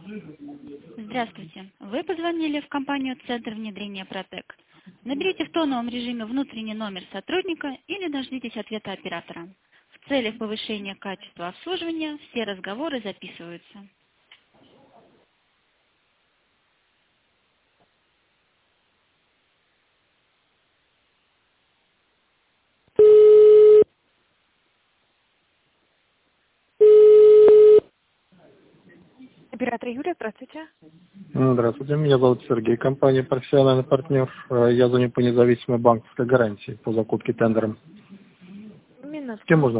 Здравствуйте. Вы позвонили в компанию «Центр внедрения Протек». Наберите в тоновом режиме внутренний номер сотрудника или дождитесь ответа оператора. В целях повышения качества обслуживания все разговоры записываются. Оператор Юлия, здравствуйте. Здравствуйте, меня зовут Сергей, компания «Профессиональный партнер». Я звоню по независимой банковской гарантии по закупке тендером. С кем Минутку. можно?